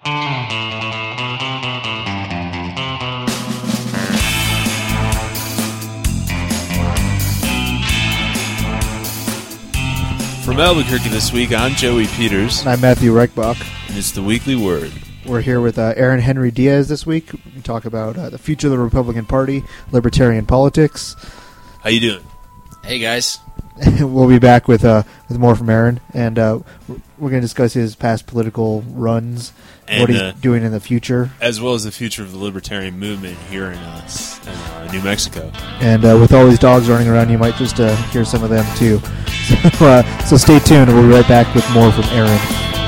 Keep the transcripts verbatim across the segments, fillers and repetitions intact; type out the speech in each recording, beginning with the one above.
From Albuquerque this week, I'm Joey Peters. And I'm Matthew Reichbach. And it's the Weekly Word. We're here with uh, Aaron Henry Diaz this week. We talk about uh, the future of the Republican Party, libertarian politics. How you doing? Hey, guys. We'll be back with uh, with more from Aaron, and uh, we're going to discuss his past political runs, and, what he's uh, doing in the future. As well as the future of the libertarian movement here in, uh, in uh, New Mexico. And uh, with all these dogs running around, you might just uh, hear some of them, too. So, uh, so stay tuned, and we'll be right back with more from Aaron.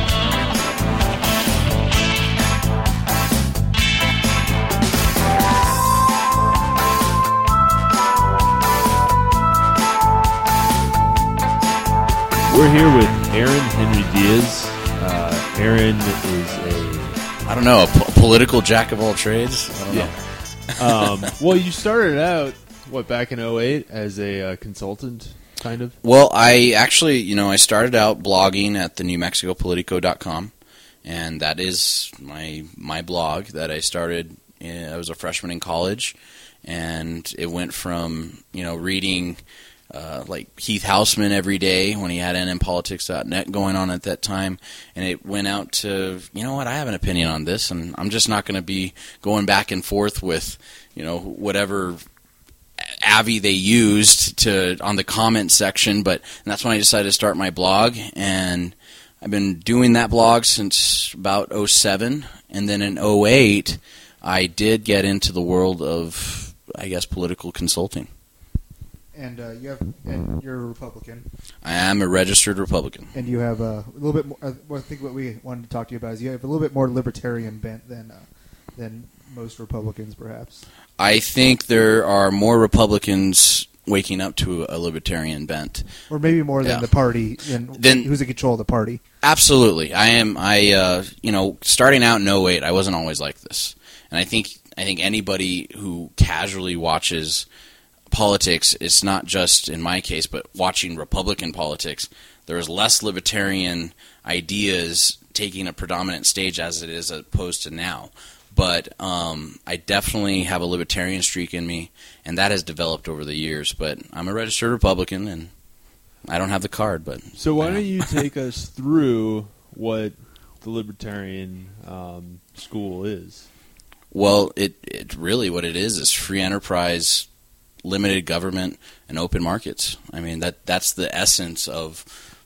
We're here with Aaron Henry Diaz. Uh, Aaron is a... I don't know, a po- political jack of all trades? I don't yeah. know. um, well, you started out, what, back in oh eight as a uh, consultant, kind of? Well, I actually, you know, I started out blogging at the new mexico politico dot com, and that is my my blog that I started. In, I was a freshman in college, and it went from, you know, reading... Uh, like Heath Hausman every day when he had N M politics dot net going on at that time, and it went out to, you know what, I have an opinion on this, and I'm just not going to be going back and forth with, you know, whatever Avi they used to on the comment section, but and that's when I decided to start my blog, and I've been doing that blog since about oh seven, and then in oh eight, I did get into the world of, I guess, political consulting. And uh, you have, and you're a Republican. I am a registered Republican. And you have uh, a little bit more. Uh, well, I think what we wanted to talk to you about is you have a little bit more libertarian bent than uh, than most Republicans, perhaps. I think there are more Republicans waking up to a libertarian bent, or maybe more than yeah. the party, and then, who's in control of the party. Absolutely, I am. I uh, you know, starting out in oh eight, I wasn't always like this, and I think I think anybody who casually watches politics, it's not just in my case, but watching Republican politics, there's less libertarian ideas taking a predominant stage as it is opposed to now. But um, I definitely have a libertarian streak in me, and that has developed over the years. But I'm a registered Republican, and I don't have the card. But so why don't you take us through what the libertarian um, school is? Well, it, it really what it is is free enterprise, limited government, and open markets. I mean, that that's the essence of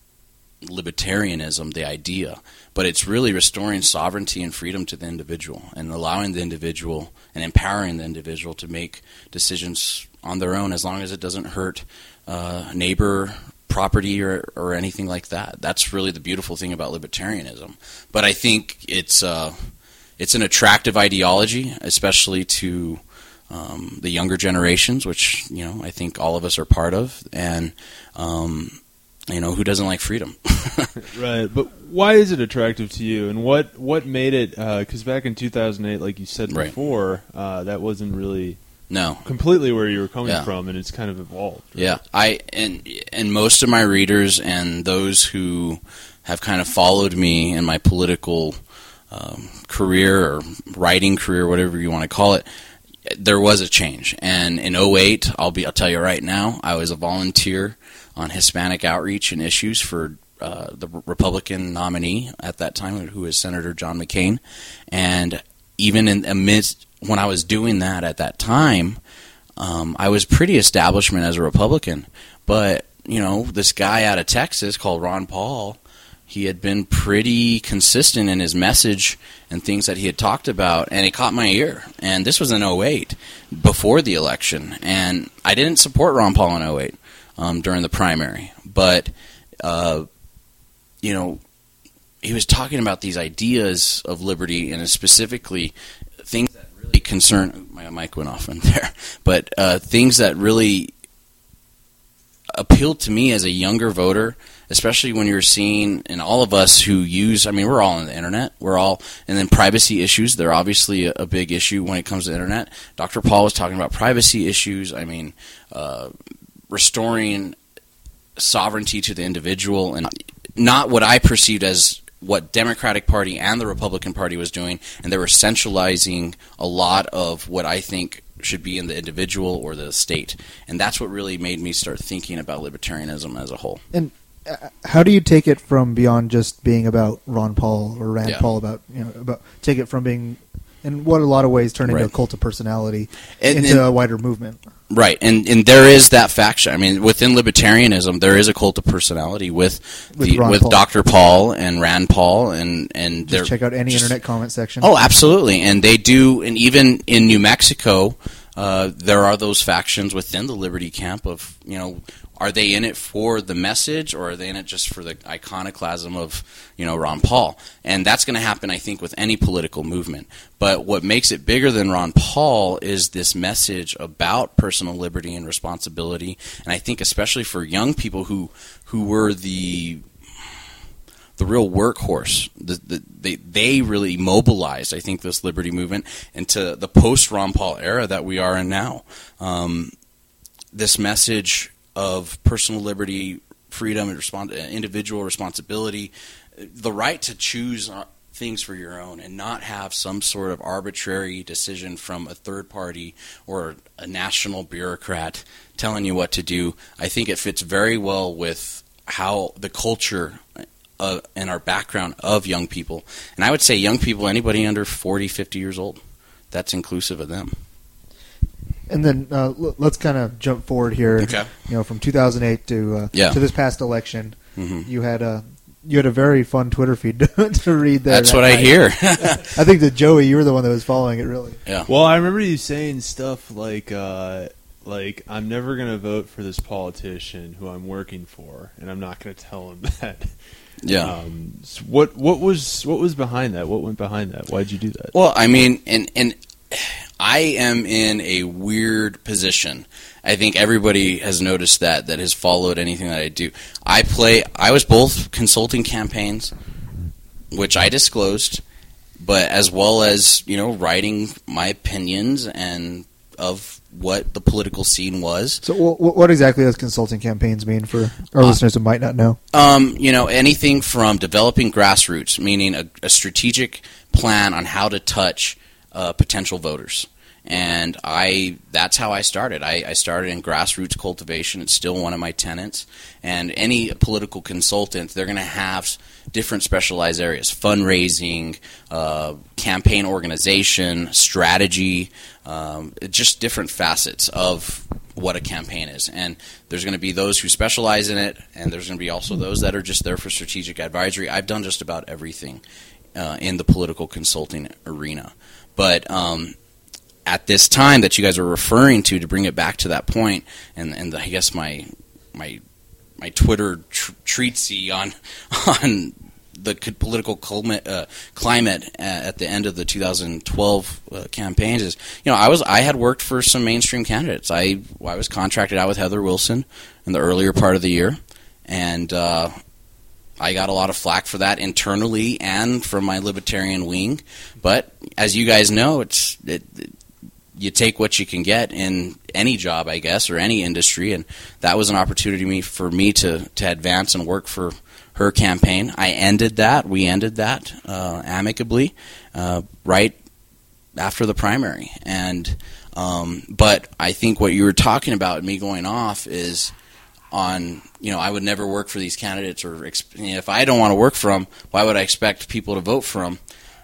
libertarianism, the idea. But it's really restoring sovereignty and freedom to the individual and allowing the individual and empowering the individual to make decisions on their own as long as it doesn't hurt uh, neighbor, property, or, or anything like that. That's really the beautiful thing about libertarianism. But I think it's uh, it's an attractive ideology, especially to Um, the younger generations, which, you know, I think all of us are part of, and, um, you know, who doesn't like freedom? Right, but why is it attractive to you, and what, what made it, because uh, back in two thousand eight, like you said right. before, uh, that wasn't really no completely where you were coming yeah. from, and it's kind of evolved. Right? Yeah, I and and most of my readers and those who have kind of followed me in my political um, career or writing career, whatever you want to call it, there was a change. And in oh eight, I'll be I'll tell you right now, I was a volunteer on Hispanic outreach and issues for uh, the Republican nominee at that time, who was Senator John McCain. And even in amidst when I was doing that at that time, um, I was pretty establishment as a Republican. But, you know, this guy out of Texas called Ron Paul, he had been pretty consistent in his message and things that he had talked about, and it caught my ear. And this was in oh eight, before the election. And I didn't support Ron Paul in oh eight um, during the primary. But, uh, you know, he was talking about these ideas of liberty, and specifically things that really concern... My mic went off in there. But uh, things that really appealed to me as a younger voter, especially when you're seeing, and all of us who use, I mean, we're all on the internet, we're all, and then privacy issues, they're obviously a, a big issue when it comes to the internet. Doctor Paul was talking about privacy issues, I mean, uh, restoring sovereignty to the individual, and not what I perceived as what Democratic Party and the Republican Party was doing, and they were centralizing a lot of what I think should be in the individual or the state. And that's what really made me start thinking about libertarianism as a whole. And uh, how do you take it from beyond just being about Ron Paul or Rand Yeah. Paul, about, you know, about take it from being, in what a lot of ways turned into Right. a cult of personality, And- into and- a wider movement? Right, and and there is that faction. I mean, within libertarianism, there is a cult of personality with With the, Ron with Paul. Doctor Paul and Rand Paul, and and they're Just check out any just- internet comment section. Oh, absolutely, and they do, and even in New Mexico, uh, there are those factions within the Liberty camp of, you know, are they in it for the message, or are they in it just for the iconoclasm of, you know, Ron Paul? And that's going to happen, I think, with any political movement. But what makes it bigger than Ron Paul is this message about personal liberty and responsibility. And I think especially for young people who who were the the real workhorse, the, the, they they really mobilized, I think, this liberty movement into the post-Ron Paul era that we are in now. Um, this message of personal liberty, freedom, and respons- individual responsibility, the right to choose things for your own and not have some sort of arbitrary decision from a third party or a national bureaucrat telling you what to do. I think it fits very well with how the culture uh, and our background of young people. And I would say young people, anybody under forty, fifty years old, that's inclusive of them. And then uh, l- let's kind of jump forward here. Okay. You know, from two thousand eight to uh, Yeah. to this past election, Mhm. you had a you had a very fun Twitter feed to read there. That's that what I night. hear. I think that Joey, you were the one that was following it, really. Yeah. Well, I remember you saying stuff like, uh, like I'm never going to vote for this politician who I'm working for, and I'm not going to tell him that. Yeah. Um, so what what was what was behind that? What went behind that? Why'd you do that? Well, I mean, and and I am in a weird position. I think everybody has noticed that that has followed anything that I do. I play. I was both consulting campaigns, which I disclosed, but as well as, you know, writing my opinions and of what the political scene was. So, wh- wh- what exactly does consulting campaigns mean for our Uh, listeners who might not know? Um, you know, anything from developing grassroots, meaning a, a strategic plan on how to touch uh, potential voters. And I that's how I started. I, I started in grassroots cultivation. It's still one of my tenets. And any political consultant, they're going to have different specialized areas: fundraising, uh, campaign organization, strategy, um, just different facets of what a campaign is. And there's going to be those who specialize in it, and there's going to be also those that are just there for strategic advisory. I've done just about everything uh, in the political consulting arena. But um, at this time that you guys are referring to, to bring it back to that point, and, and the, I guess my my my Twitter tr- treatsy on on the c- political climate, uh, climate at the end of the two thousand twelve uh, campaigns is, you know, I was I had worked for some mainstream candidates. I I was contracted out with Heather Wilson in the earlier part of the year, and uh, I got a lot of flack for that internally and from my libertarian wing. But as you guys know, it's it, it, you take what you can get in any job, I guess, or any industry, and that was an opportunity me, for me to, to advance and work for her campaign. I ended that. We ended that uh, amicably uh, right after the primary. And um, but I think what you were talking about, me going off, is on, you know, I would never work for these candidates, or exp- you know, if I don't want to work for them, why would I expect people to vote for them?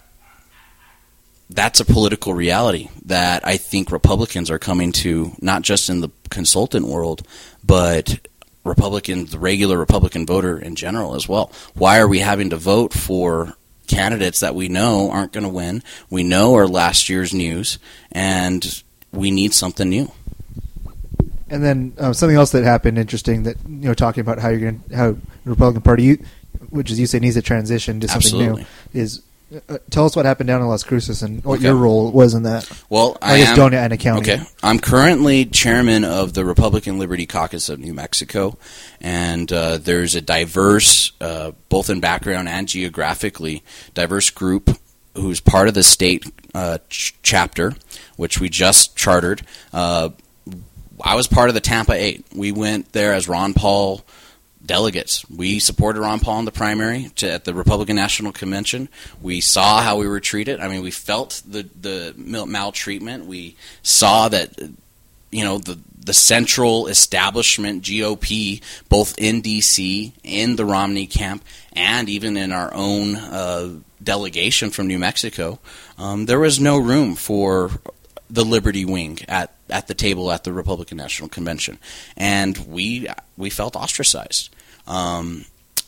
That's a political reality that I think Republicans are coming to, not just in the consultant world, but Republicans, the regular Republican voter in general as well. Why are we having to vote for candidates that we know aren't going to win? We know are last year's news, and we need something new. And then uh, something else that happened interesting, that, you know, talking about how you're going to, how the Republican Party, you, which as you say, needs to transition to something Absolutely. new, is uh, tell us what happened down in Las Cruces and what Okay. your role was in that. Well, I, I guess am, Donut and County. Okay. I'm currently chairman of the Republican Liberty Caucus of New Mexico, and uh, there's a diverse, uh, both in background and geographically, diverse group who's part of the state uh, ch- chapter, which we just chartered. Uh, I was part of the Tampa Eight. We went there as Ron Paul delegates. We supported Ron Paul in the primary to, at the Republican National Convention. We saw how we were treated. I mean, we felt the the maltreatment. We saw that, you know, the the central establishment, G O P, both in D C, in the Romney camp, and even in our own uh, delegation from New Mexico, um, there was no room for the Liberty wing at, at the table at the Republican National Convention. And we we felt ostracized. Um,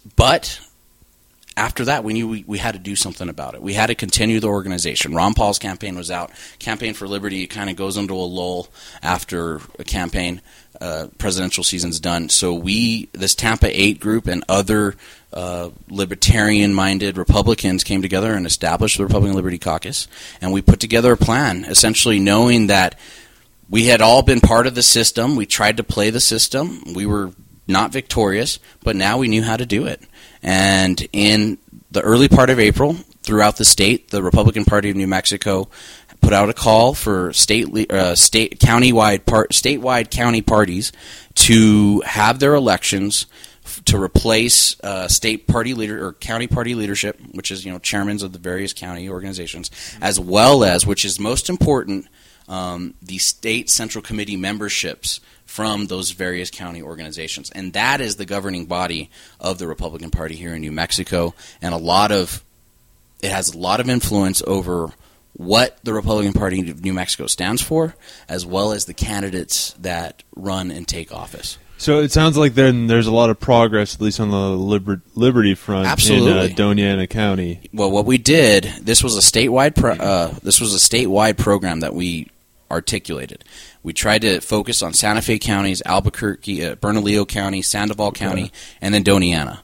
but after that, we knew we, we had to do something about it. We had to continue the organization. Ron Paul's campaign was out. Campaign for Liberty kind of goes into a lull after a campaign. Uh, presidential season's done. So we, this Tampa eight group and other uh, libertarian-minded Republicans came together and established the Republican Liberty Caucus. And we put together a plan, essentially knowing that we had all been part of the system. We tried to play the system. We were not victorious, but now we knew how to do it. And in the early part of April, throughout the state, the Republican Party of New Mexico put out a call for state, uh, state, county-wide, part, statewide county parties to have their elections f- to replace uh, state party leader or county party leadership, which is, you know, chairmen of the various county organizations, as well as, which is most important, um, the state central committee memberships from those various county organizations. And that is the governing body of the Republican Party here in New Mexico, and a lot of it has a lot of influence over what the Republican Party of New Mexico stands for, as well as the candidates that run and take office. So it sounds like then there's a lot of progress, at least on the liber- Liberty front, Absolutely. in uh, Doña Ana County. Well, what we did, this was a statewide, pro- uh, this was a statewide program that we articulated. We tried to focus on Santa Fe counties, Albuquerque, uh, Bernalillo County, Sandoval County, okay. and then Doña Ana.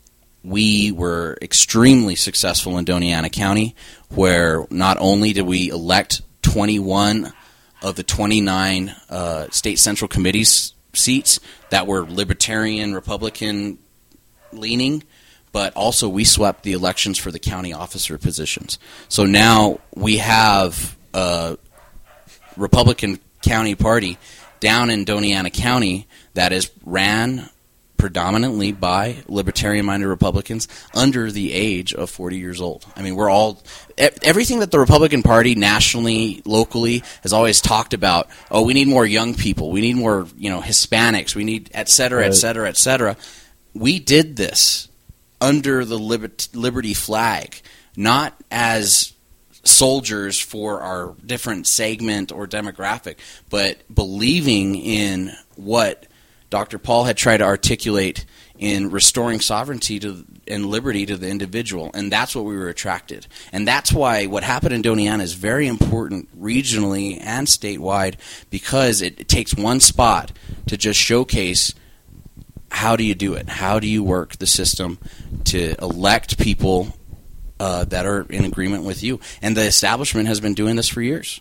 We were extremely successful in Doña Ana County, where not only did we elect twenty-one of the twenty-nine uh, state central committees seats that were libertarian, Republican leaning, but also we swept the elections for the county officer positions. So now we have a Republican county party down in Doña Ana County that is ran predominantly by libertarian-minded Republicans under the age of forty years old. I mean, we're all everything that the Republican Party nationally, locally has always talked about. Oh, we need more young people. We need more, you know, Hispanics. We need et cetera, right. et cetera, et cetera. We did this under the Liberty flag, not as soldiers for our different segment or demographic, but believing in what Doctor Paul had tried to articulate in restoring sovereignty to and liberty to the individual, and that's what we were attracted. And that's why what happened in Doña Ana is very important regionally and statewide, because it, it takes one spot to just showcase how do you do it, how do you work the system to elect people uh, that are in agreement with you. And the establishment has been doing this for years.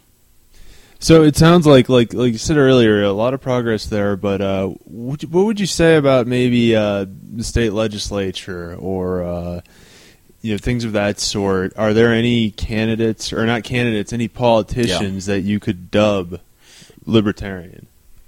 So it sounds like, like, like you said earlier, a lot of progress there. But uh, what would you say about maybe uh, the state legislature or uh, you know, things of that sort? Are there any candidates, or not candidates, any politicians yeah. that you could dub libertarian?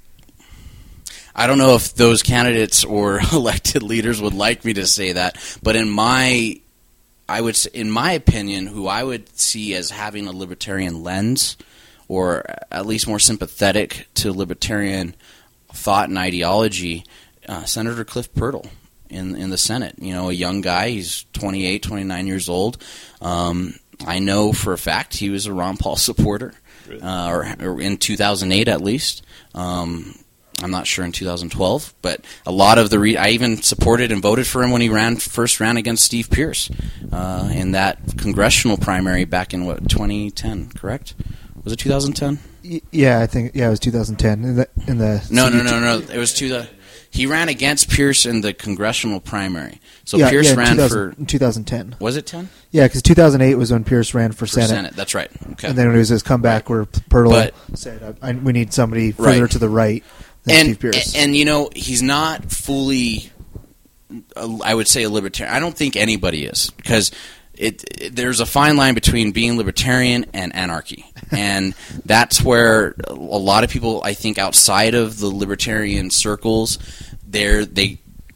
I don't know if those candidates or elected leaders would like me to say that, but in my, I would, in my opinion, who I would see as having a libertarian lens, or at least more sympathetic to libertarian thought and ideology, uh, Senator Cliff Pirtle in in the Senate. You know, a young guy. He's twenty-eight, twenty-nine years old. Um, I know for a fact he was a Ron Paul supporter, really? uh, or, or in two thousand eight at least. Um, I'm not sure in two thousand twelve, but a lot of the re- I even supported and voted for him when he ran first ran against Steve Pierce uh, in that congressional primary back in what twenty ten, correct? Was it two thousand ten? Yeah, I think yeah, it was two thousand ten. In the, in the no, no, no, no. It was two. The he ran against Pierce in the congressional primary. So yeah, Pierce yeah, ran for in two thousand ten. Was it ten? Yeah, because two thousand eight was when Pierce ran for, for Senate. Senate. That's right. Okay. And then when it was his comeback, right. where Pirtle but, said, I, "We need somebody further right. to the right than and, Steve Pierce." And, and you know, he's not fully. Uh, I would say a libertarian. I don't think anybody is, because. It, it, there's a fine line between being libertarian and anarchy, and that's where a lot of people, I think, outside of the libertarian circles, they're, they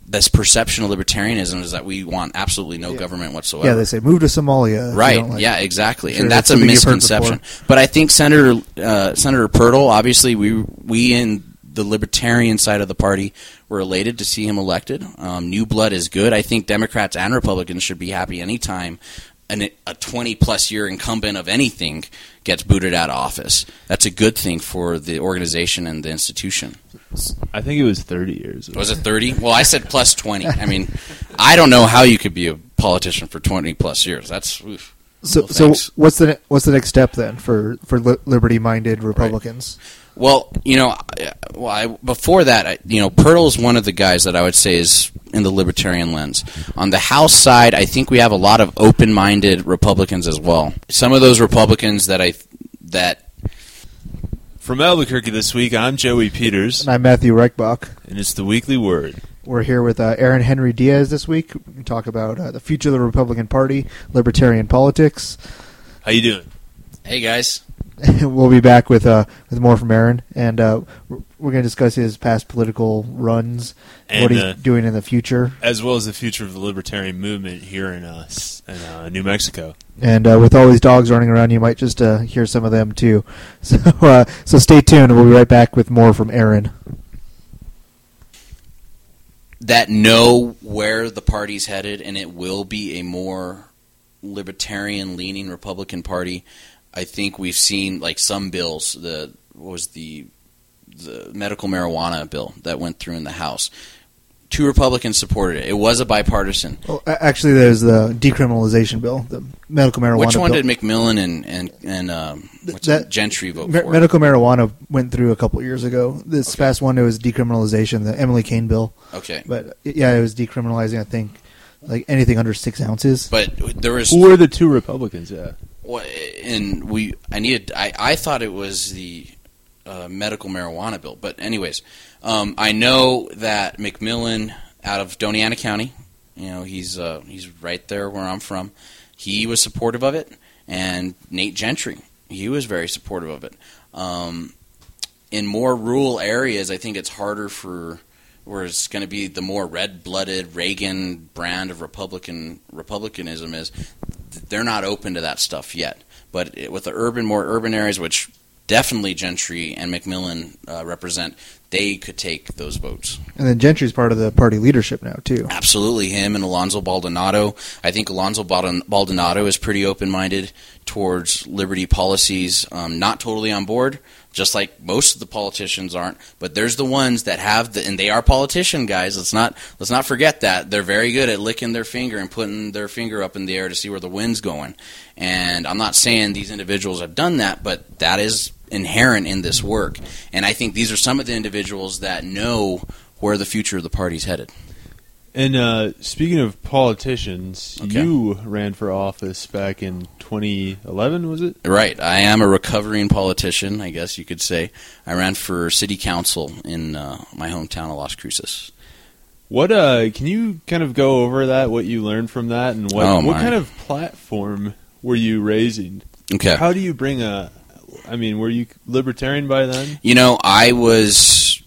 this perception of libertarianism is that we want absolutely no Yeah. government whatsoever. Yeah, they say move to Somalia. if you Right. don't like Yeah, it. exactly. Sure, and that's, that's a something you've heard misconception. before. But I think Senator uh, Senator Pirtle, obviously, we we in the libertarian side of the party were elated to see him elected. Um, new blood is good. I think Democrats and Republicans should be happy anytime an, a twenty-plus year incumbent of anything gets booted out of office. That's a good thing for the organization and the institution. I think it was thirty years. Was it thirty? Well, I said plus twenty. I mean, I don't know how you could be a politician for twenty-plus years. That's oof. So, Well, so thanks. what's the ne- what's the next step then for for li- liberty-minded Republicans? Well, you know, I- well, I, before that, I, you know, Pirtle is one of the guys that I would say is in the libertarian lens. On the House side, I think we have a lot of open-minded Republicans as well. Some of those Republicans that I that From Albuquerque this week, I'm Joey Peters, And I'm Matthew Reichbach. and it's the Weekly Word. We're here with uh, Aaron Henry Diaz this week. We can talk about uh, the future of the Republican Party, libertarian politics. How you doing? hey guys, We'll be back with uh, with more from Aaron, and uh, we're we're going to discuss his past political runs, And, what he's uh, doing in the future, As well as the future of the libertarian movement here in uh, s- in uh, New Mexico. and uh, with all these dogs running around, you might just uh, hear some of them too. So, uh, so stay tuned. We'll be right back with more from Aaron. that know where the party's headed, and it will be a more libertarian-leaning Republican Party. I think we've seen like some bills. The what was the the medical marijuana bill that went through in the House. Two Republicans supported it. It was a bipartisan. Well, a- actually, there's the decriminalization bill, the medical marijuana Which one bill. did McMillan and and and um, what's That- it, Gentry vote Me- for? medical marijuana went through a couple years ago. This Okay. past one, it was decriminalization, the Emily Kane bill. Okay, But yeah, it was decriminalizing, I think, like anything under six ounces. but there was Who were the two Republicans? Yeah. Well, and we, I needed, I, I thought it was the uh, medical marijuana bill. But anyways, um, I know that McMillan out of Doñana County, you know, he's uh, he's right there where I'm from. He was supportive of it, and Nate Gentry, he was very supportive of it. Um, in more rural areas, I think it's harder for where it's going to be the more red-blooded Reagan brand of Republican Republicanism is. They're not open to that stuff yet. But it, with the urban, more urban areas, which definitely Gentry and McMillan uh, represent, they could take those votes. And then Gentry's part of the party leadership now, too. Absolutely, him and Alonzo Baldonado. I think Alonzo Baldon- Baldonado is pretty open-minded towards liberty policies. Um, not totally on board, just like most of the politicians aren't. But there's the ones that have the, and they are politician guys. Let's not let's not forget that they're very good at licking their finger and putting their finger up in the air to see where the wind's going. And I'm not saying these individuals have done that, but that is inherent in this work. And I think these are some of the individuals that know where the future of the party's headed. And uh, speaking of politicians, Okay. you ran for office back in twenty eleven, was it? Right. I am a recovering politician, I guess you could say. I ran for city council in uh, my hometown of Las Cruces. What uh, can you kind of go over that? What you learned from that, and what Oh, what my. kind of platform were you raising? Okay. How do you bring a? I mean, were you libertarian by then? You know, I was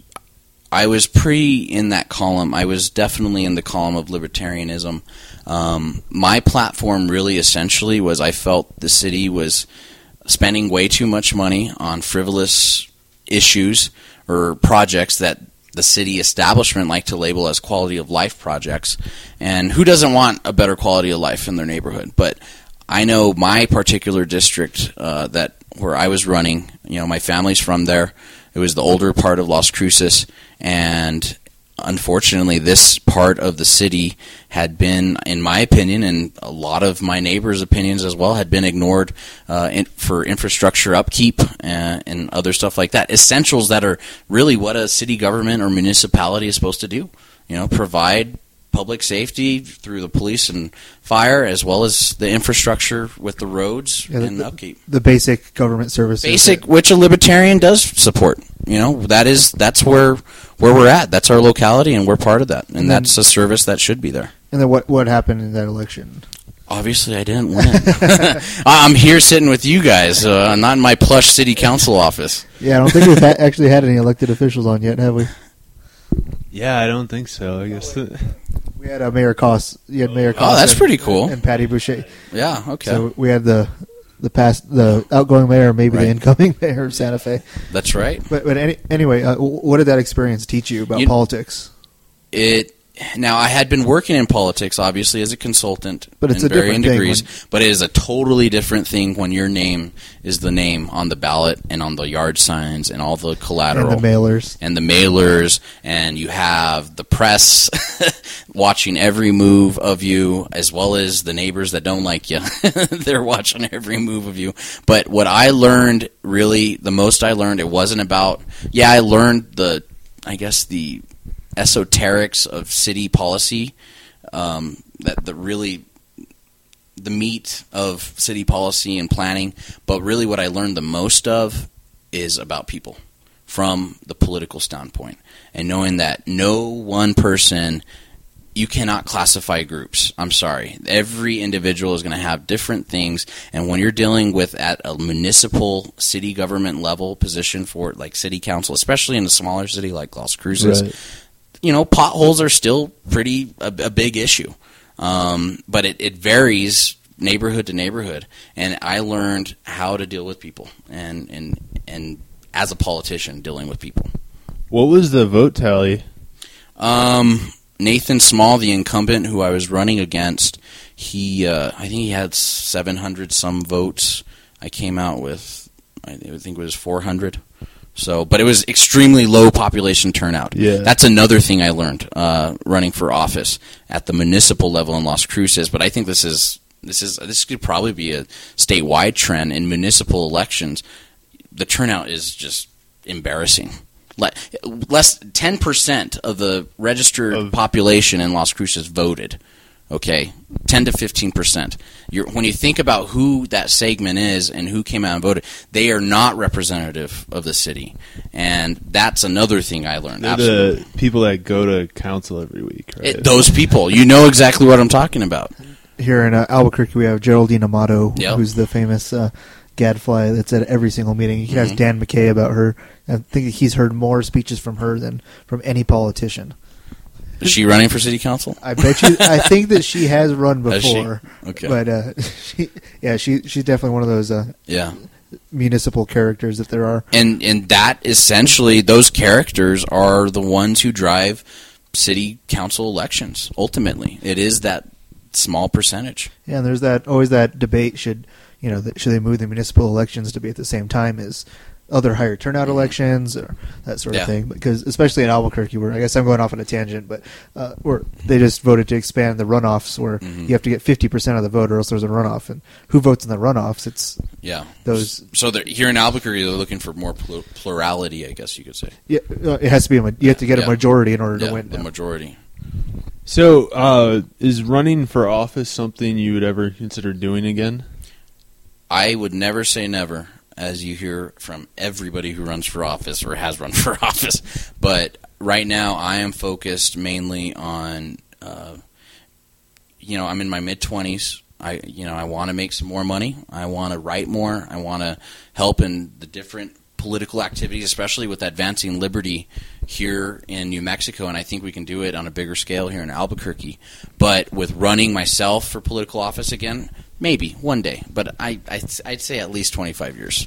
I was pretty in that column. I was definitely in the column of libertarianism. Um, my platform really essentially was I felt the city was spending way too much money on frivolous issues or projects that the city establishment like to label as quality of life projects. And who doesn't want a better quality of life in their neighborhood? But I know my particular district uh, that where I was running, you know, my family's from there. It was the older part of Las Cruces, and unfortunately this part of the city had been, in my opinion, and a lot of my neighbors' opinions as well, had been ignored uh, in, for infrastructure upkeep and, and other stuff like that. Essentials that are really what a city government or municipality is supposed to do. You know, provide public safety through the police and fire, as well as the infrastructure with the roads Yeah, the- and upkeep. The basic government services. Basic, which a libertarian does support. You know, that is that's where where we're at. That's our locality, and we're part of that. And, And then- that's a service that should be there. And then what what happened in that election? Obviously, I didn't win. I'm here sitting with you guys, uh, not in my plush city council office. Yeah, I don't think we've ha- actually had any elected officials on yet, have we? Yeah, I don't think so. I guess. We had uh, Mayor Koss. You had Mayor Koss. Oh, that's and, pretty cool. And Patty Boucher. Yeah. Okay. So we had the the past the outgoing mayor, maybe Right. the incoming mayor of Santa Fe. That's right. But but any, anyway, uh, what did that experience teach you about You- politics? It now I had been working in politics, obviously, as a consultant, But it's in a varying different thing degrees. But it is a totally different thing when your name is the name on the ballot and on the yard signs and all the collateral And the mailers. and the mailers, and you have the press watching every move of you, as well as the neighbors that don't like you. They're watching every move of you. But what I learned, really, the most I learned, it wasn't about, yeah, I learned the, I guess, the esoterics of city policy, um, that the really the meat of city policy and planning, but really what I learned the most of is about people from the political standpoint, and knowing that no one person, you cannot classify groups. I'm sorry. Every individual is going to have different things, and when you're dealing with at a municipal city government level position for like city council, especially in a smaller city like Las Cruces, Right. you know, potholes are still pretty a, a big issue. Um, but it, it varies neighborhood to neighborhood, and I learned how to deal with people, and and and as a politician, dealing with people. What was the vote tally? Um, Nathan Small, the incumbent who I was running against, he uh, I think he had seven hundred some votes. I came out with, I think it was four hundred. So, but it was extremely low population turnout. Yeah. That's another thing I learned uh, running for office at the municipal level in Las Cruces. But I think this is this is this could probably be a statewide trend in municipal elections. The turnout is just embarrassing. Le- less ten percent of the registered Of- population in Las Cruces voted. Okay, ten to fifteen percent. You're, when you think about who that segment is and who came out and voted, they are not representative of the city, and that's another thing I learned. They're Absolutely, the people that go to council every week, right? It- those people. You know exactly what I'm talking about. Here in uh, Albuquerque, we have Geraldine Amato, Yep. who's the famous uh, gadfly that's at every single meeting. He has Mhm. Dan McKay about her. I think he's heard more speeches from her than from any politician. Is she running for city council? I bet you. I think that she has run Has she? before. Okay. But uh, she, yeah, she she's definitely one of those uh, Yeah. municipal characters that there are. And and that essentially, those characters are the ones who drive city council elections. Ultimately, it is that small percentage. Yeah, and there's that always that debate: should you know that, should they move the municipal elections to be at the same time as other higher turnout elections or that sort Yeah. of thing? Because especially in Albuquerque, where I guess I'm going off on a tangent, but uh, where they just voted to expand the runoffs, where Mhm. you have to get fifty percent of the vote, or else there's a runoff. And who votes in the runoffs? It's Yeah. those. So they're, here in Albuquerque, they're looking for more pl- plurality, I guess you could say. Yeah, uh, it has to be a. ma- You have to get Yeah. a majority in order Yeah, to win. the now. majority. So, uh, is running for office something you would ever consider doing again? I would never say never, as you hear from everybody who runs for office or has run for office. But right now, I am focused mainly on, uh, you know, I'm in my mid twenties. I, you know, I want to make some more money. I want to write more. I want to help in the different political activities, especially with advancing liberty here in New Mexico, and I think we can do it on a bigger scale here in Albuquerque. But with running myself for political office again, maybe one day. But I, I I'd say at least twenty-five years.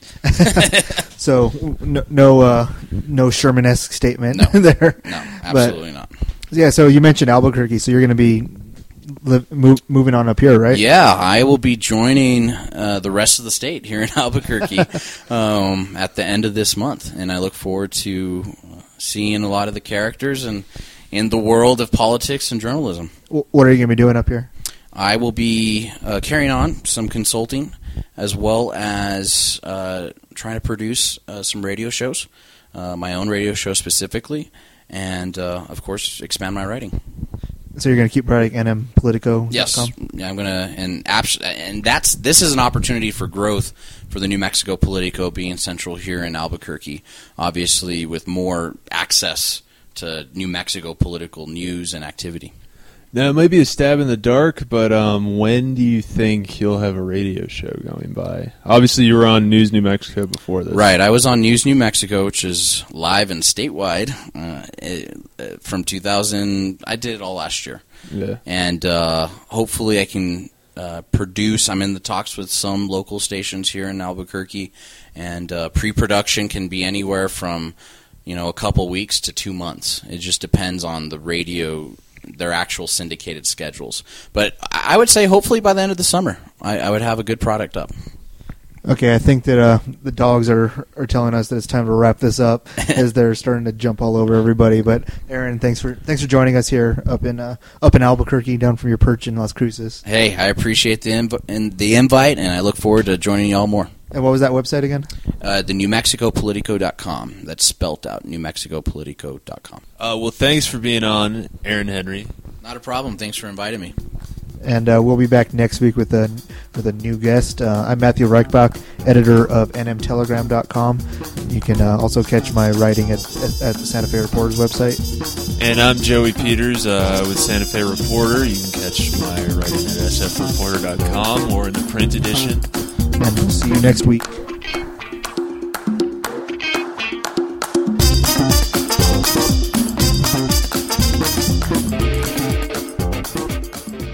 So no, no, uh, no Sherman-esque statement No. there. No, absolutely not. Yeah. So you mentioned Albuquerque, so you're going to be live, move, moving on up here, right? Yeah, I will be joining uh, the rest of the state here in Albuquerque um, at the end of this month, and I look forward to seeing a lot of the characters and in the world of politics and journalism. W- What are you going to be doing up here? I will be uh, carrying on some consulting, as well as uh, trying to produce uh, some radio shows, uh, my own radio show specifically, and uh, of course expand my writing. So you're going to keep writing N M Politico dot com? Yes, yeah, I'm gonna, and abs- and that's this is an opportunity for growth for the New Mexico Politico being central here in Albuquerque. Obviously, with more access to New Mexico political news and activity. Now, it might be a stab in the dark, but um, when do you think you'll have a radio show going by? Obviously, you were on News New Mexico before this. Right, I was on News New Mexico, which is live and statewide. Uh, it, uh, from two thousand. I did it all last year. Yeah. And uh, hopefully I can uh, produce. I'm in the talks with some local stations here in Albuquerque, and uh, pre-production can be anywhere from, you know, a couple weeks to two months. It just depends on the radio, their actual syndicated schedules. But I would say hopefully by the end of the summer, I, I would have a good product up. Okay, I think that uh, the dogs are are telling us that it's time to wrap this up as they're starting to jump all over everybody. But Aaron, thanks for thanks for joining us here up in uh, up in Albuquerque, down from your perch in Las Cruces. Hey, I appreciate the inv- the invite, and I look forward to joining y'all more. And what was that website again? Uh, the New Mexico Politico dot com. That's spelt out, New Mexico Politico dot com. Uh, well, thanks for being on, Aaron Henry. Not a problem. Thanks for inviting me. And uh, we'll be back next week with a with a new guest. Uh, I'm Matthew Reichbach, editor of N M telegram dot com. You can uh, also catch my writing at, at, at the Santa Fe Reporter's website. And I'm Joey Peters uh, with Santa Fe Reporter. You can catch my writing at S F reporter dot com or in the print edition. And we'll see you next week.